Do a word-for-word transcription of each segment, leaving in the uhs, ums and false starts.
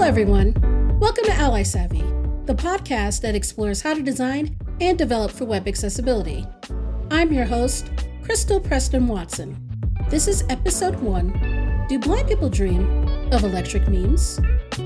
everyone. Welcome to Ally Savvy, the podcast that explores how to design and develop for web accessibility. I'm your host, Crystal Preston Watson. This is episode one. Do blind people dream of electric memes?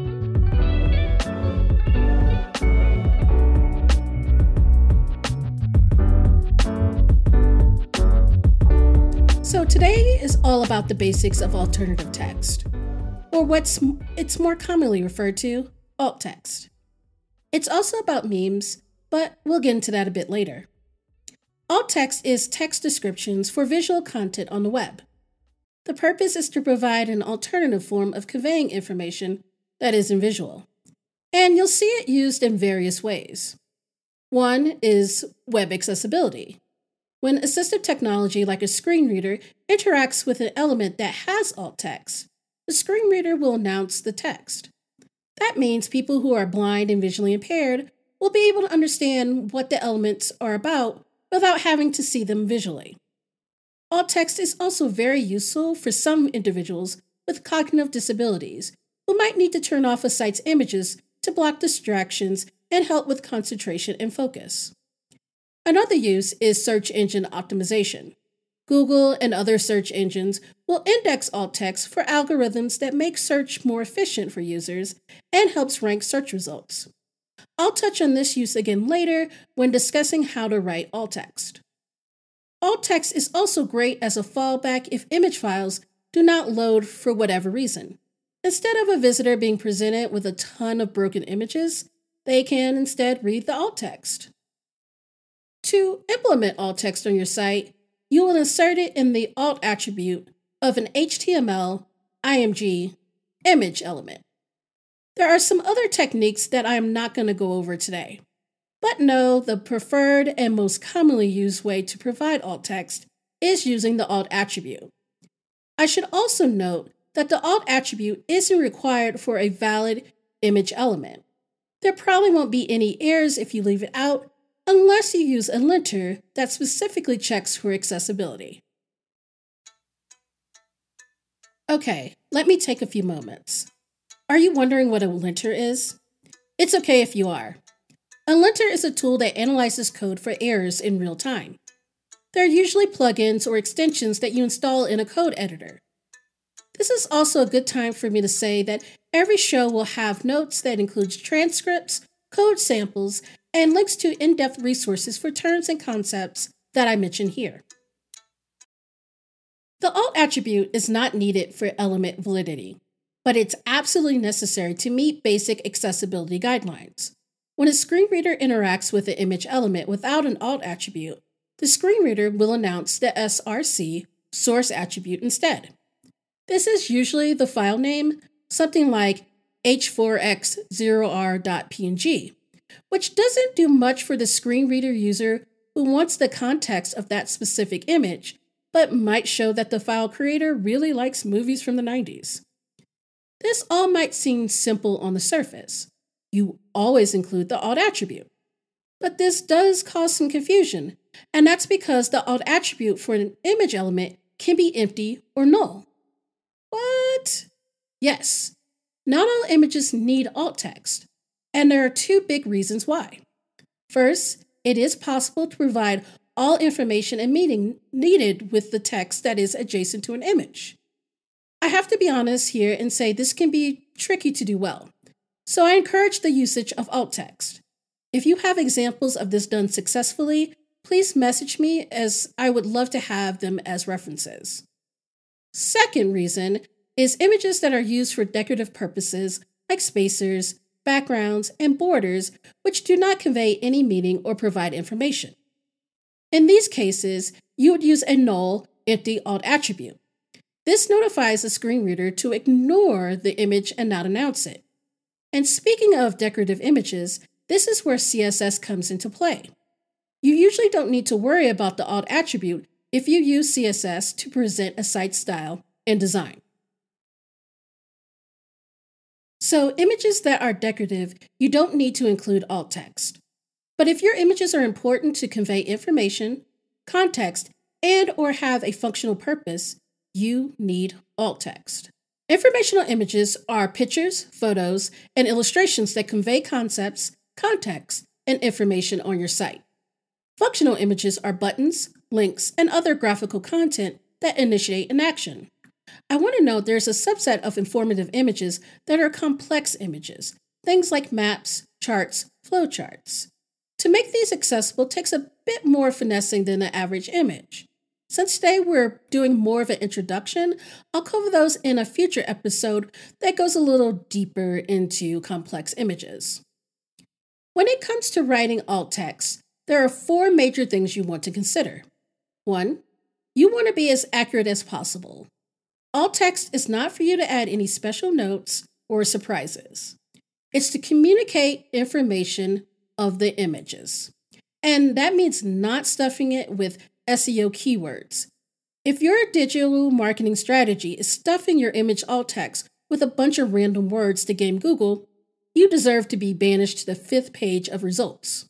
So today is all about the basics of alternative text, or what's it's more commonly referred to, alt text. It's also about memes, but we'll get into that a bit later. Alt text is text descriptions for visual content on the web. The purpose is to provide an alternative form of conveying information that isn't visual. And you'll see it used in various ways. One is web accessibility. When assistive technology like a screen reader interacts with an element that has alt text, the screen reader will announce the text. That means people who are blind and visually impaired will be able to understand what the elements are about without having to see them visually. Alt text is also very useful for some individuals with cognitive disabilities who might need to turn off a site's images to block distractions and help with concentration and focus. Another use is search engine optimization. Google and other search engines will index alt text for algorithms that make search more efficient for users and helps rank search results. I'll touch on this use again later when discussing how to write alt text. Alt text is also great as a fallback if image files do not load for whatever reason. Instead of a visitor being presented with a ton of broken images, they can instead read the alt text. To implement alt text on your site, you will insert it in the alt attribute of an H T M L I M G image element. There are some other techniques that I am not going to go over today, but know the preferred and most commonly used way to provide alt text is using the alt attribute. I should also note that the alt attribute isn't required for a valid image element. There probably won't be any errors if you leave it out, unless you use a linter that specifically checks for accessibility. Okay, let me take a few moments. Are you wondering what a linter is? It's okay if you are. A linter is a tool that analyzes code for errors in real time. They're usually plugins or extensions that you install in a code editor. This is also a good time for me to say that every show will have notes that includes transcripts, code samples, and links to in-depth resources for terms and concepts that I mention here. The alt attribute is not needed for element validity, but it's absolutely necessary to meet basic accessibility guidelines. When a screen reader interacts with the image element without an alt attribute, the screen reader will announce the S R C source attribute instead. This is usually the file name, something like H four X zero R dot P N G, which doesn't do much for the screen reader user who wants the context of that specific image, but might show that the file creator really likes movies from the nineties. This all might seem simple on the surface. You always include the alt attribute. But this does cause some confusion, and that's because the alt attribute for an image element can be empty or null. What? Yes, not all images need alt text. And there are two big reasons why. First, it is possible to provide all information and meaning needed with the text that is adjacent to an image. I have to be honest here and say this can be tricky to do well, so I encourage the usage of alt text. If you have examples of this done successfully, please message me as I would love to have them as references. Second reason is images that are used for decorative purposes like spacers, backgrounds, and borders, which do not convey any meaning or provide information. In these cases, you would use a null, empty alt attribute. This notifies the screen reader to ignore the image and not announce it. And speaking of decorative images, this is where C S S comes into play. You usually don't need to worry about the alt attribute if you use C S S to present a site style and design. So images that are decorative, you don't need to include alt text. But if your images are important to convey information, context, and or have a functional purpose, you need alt text. Informational images are pictures, photos, and illustrations that convey concepts, context, and information on your site. Functional images are buttons, links, and other graphical content that initiate an action. I want to note there's a subset of informative images that are complex images, things like maps, charts, flowcharts. To make these accessible takes a bit more finessing than the average image. Since today we're doing more of an introduction, I'll cover those in a future episode that goes a little deeper into complex images. When it comes to writing alt text, there are four major things you want to consider. One, you want to be as accurate as possible. Alt text is not for you to add any special notes or surprises. It's to communicate information of the images. And that means not stuffing it with S E O keywords. If your digital marketing strategy is stuffing your image alt text with a bunch of random words to game Google, you deserve to be banished to the fifth page of results.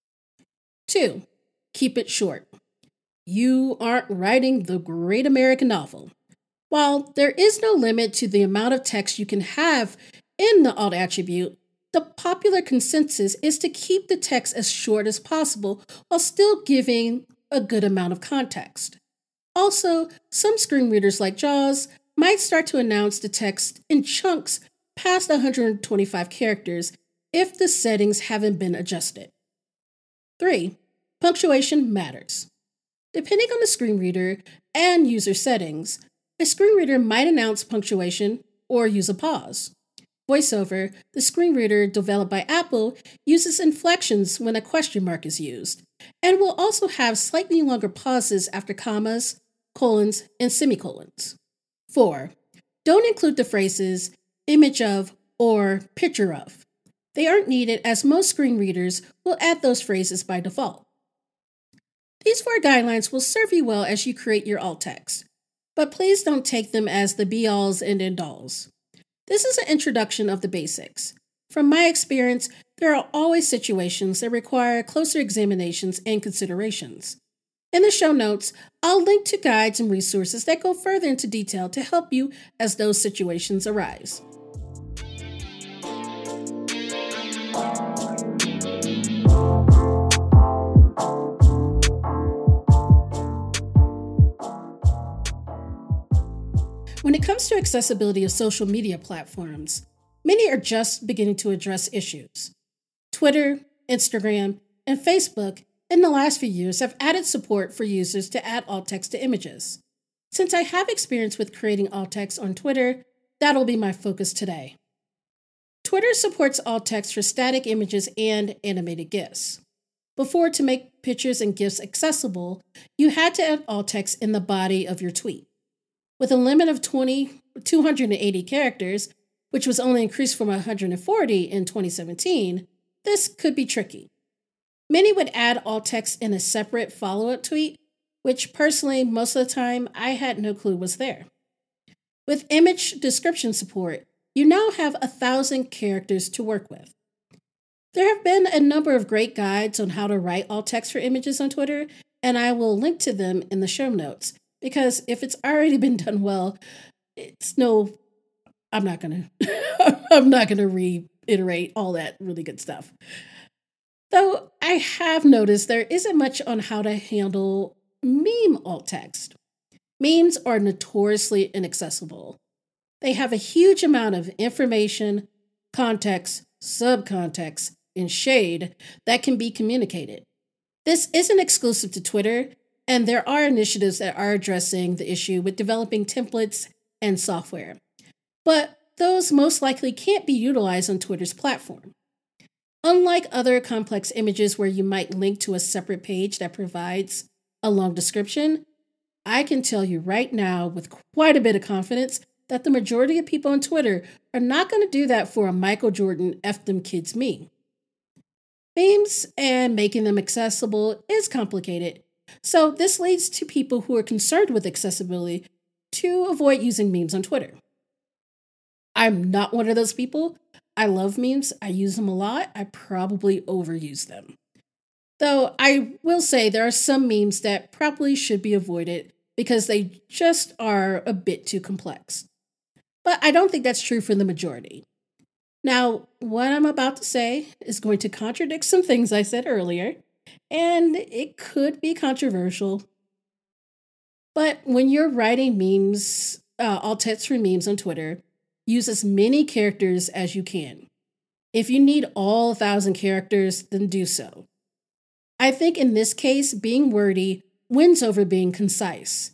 Two, keep it short. You aren't writing the great American novel. While there is no limit to the amount of text you can have in the alt attribute, the popular consensus is to keep the text as short as possible while still giving a good amount of context. Also, some screen readers like JAWS might start to announce the text in chunks past one hundred twenty-five characters if the settings haven't been adjusted. Three, punctuation matters. Depending on the screen reader and user settings, a screen reader might announce punctuation or use a pause. VoiceOver, the screen reader developed by Apple, uses inflections when a question mark is used, and will also have slightly longer pauses after commas, colons, and semicolons. Four, don't include the phrases image of or picture of. They aren't needed as most screen readers will add those phrases by default. These four guidelines will serve you well as you create your alt text, but please don't take them as the be-alls and end-alls. This is an introduction of the basics. From my experience, there are always situations that require closer examinations and considerations. In the show notes, I'll link to guides and resources that go further into detail to help you as those situations arise. When it comes to accessibility of social media platforms, many are just beginning to address issues. Twitter, Instagram, and Facebook in the last few years have added support for users to add alt text to images. Since I have experience with creating alt text on Twitter, that'll be my focus today. Twitter supports alt text for static images and animated GIFs. Before, to make pictures and GIFs accessible, you had to add alt text in the body of your tweet. With a limit of twenty, two hundred eighty characters, which was only increased from one hundred forty in twenty seventeen, this could be tricky. Many would add alt text in a separate follow-up tweet, which personally, most of the time, I had no clue was there. With image description support, you now have a thousand characters to work with. There have been a number of great guides on how to write alt text for images on Twitter, and I will link to them in the show notes. Because if it's already been done well, it's no, I'm not going to, I'm not going to reiterate all that really good stuff. Though I have noticed there isn't much on how to handle meme alt text. Memes are notoriously inaccessible. They have a huge amount of information, context, subcontext, and shade that can be communicated. This isn't exclusive to Twitter, and there are initiatives that are addressing the issue with developing templates and software. But those most likely can't be utilized on Twitter's platform. Unlike other complex images where you might link to a separate page that provides a long description, I can tell you right now with quite a bit of confidence that the majority of people on Twitter are not going to do that for a Michael Jordan F them kids meme. Memes and making them accessible is complicated. So this leads to people who are concerned with accessibility to avoid using memes on Twitter. I'm not one of those people. I love memes. I use them a lot. I probably overuse them. Though I will say there are some memes that probably should be avoided because they just are a bit too complex. but I don't think that's true for the majority. Now, what I'm about to say is going to contradict some things I said earlier, and it could be controversial. But when you're writing memes, uh, alt text for memes on Twitter, use as many characters as you can. If you need all thousand characters, then do so. I think in this case, being wordy wins over being concise.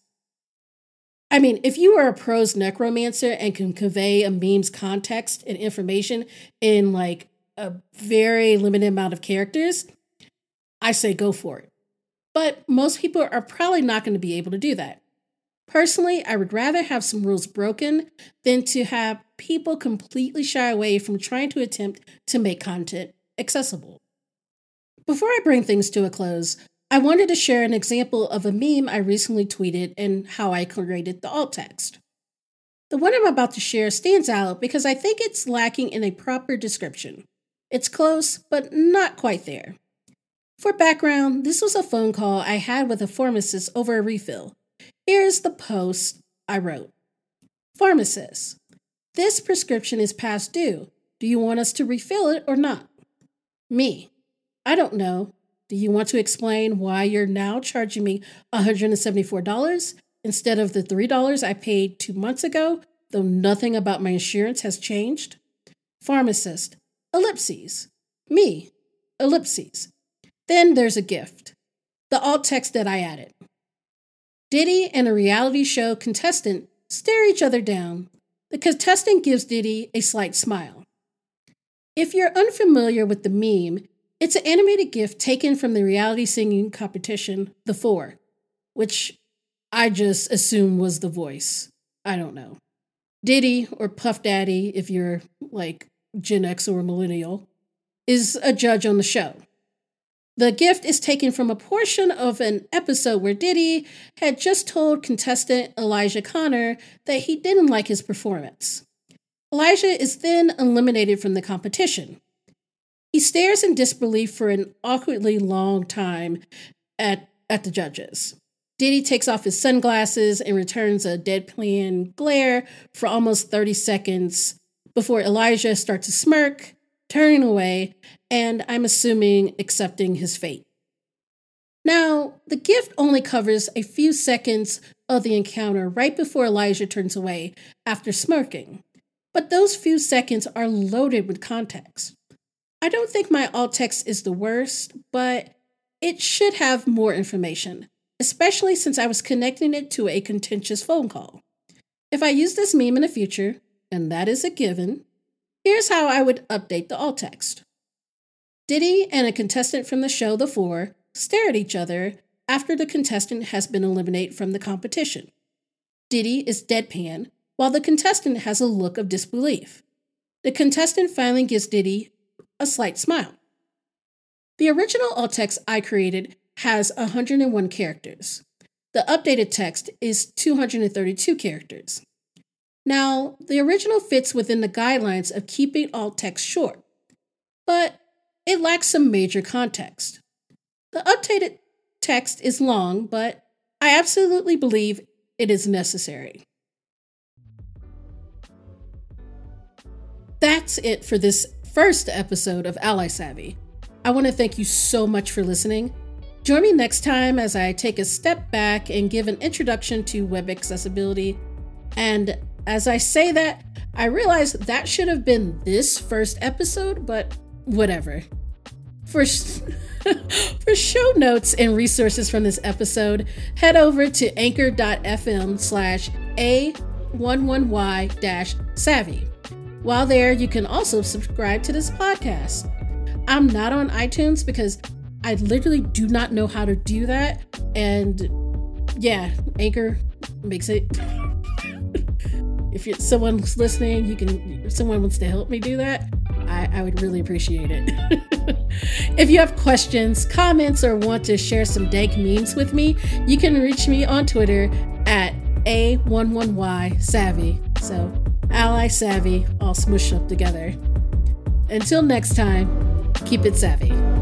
I mean, if you are a prose necromancer and can convey a meme's context and information in like a very limited amount of characters, I say go for it. But most people are probably not going to be able to do that. Personally, I would rather have some rules broken than to have people completely shy away from trying to attempt to make content accessible. Before I bring things to a close, I wanted to share an example of a meme I recently tweeted and how I created the alt text. The one I'm about to share stands out because I think it's lacking in a proper description. It's close, but not quite there. For background, this was a phone call I had with a pharmacist over a refill. Here's the post I wrote. Pharmacist, this prescription is past due. Do you want us to refill it or not? Me, I don't know. Do you want to explain why you're now charging me one hundred seventy-four dollars instead of the three dollars I paid two months ago, though nothing about my insurance has changed? Pharmacist, ellipses. Me, ellipses. Then there's a gift. The alt text that I added. Diddy and a reality show contestant stare each other down. The contestant gives Diddy a slight smile. If you're unfamiliar with the meme, it's an animated GIF taken from the reality singing competition, The Four, which I just assume was The Voice. I don't know. Diddy, or Puff Daddy, if you're like Gen X or millennial, is a judge on the show. The gift is taken from a portion of an episode where Diddy had just told contestant Elijah Connor that he didn't like his performance. Elijah is then eliminated from the competition. He stares in disbelief for an awkwardly long time at, at the judges. Diddy takes off his sunglasses and returns a deadpan glare for almost thirty seconds before Elijah starts to smirk, turning away, and I'm assuming accepting his fate. Now, the gift only covers a few seconds of the encounter right before Elijah turns away after smirking, but those few seconds are loaded with context. I don't think my alt text is the worst, but it should have more information, especially since I was connecting it to a contentious phone call. If I use this meme in the future, and that is a given, here's how I would update the alt text. Diddy and a contestant from the show The Four stare at each other after the contestant has been eliminated from the competition. Diddy is deadpan, while the contestant has a look of disbelief. The contestant finally gives Diddy a slight smile. The original alt text I created has one hundred one characters. The updated text is two hundred thirty-two characters. Now, the original fits within the guidelines of keeping alt text short, but it lacks some major context. The updated text is long, but I absolutely believe it is necessary. That's it for this first episode of Ally Savvy. I want to thank you so much for listening. Join me next time as I take a step back and give an introduction to web accessibility. And as I say that, I realize that should have been this first episode, but whatever. For, sh- for show notes and resources from this episode, head over to anchor.fm slash A11Y dash savvy. While there, you can also subscribe to this podcast. I'm not on iTunes because I literally do not know how to do that. And yeah, Anchor makes it. If you're, someone's listening, you can. If someone wants to help me do that, I, I would really appreciate it. If you have questions, comments, or want to share some dank memes with me, you can reach me on Twitter at A eleven Y Savvy. So, Ally Savvy, all smushed up together. Until next time, keep it savvy.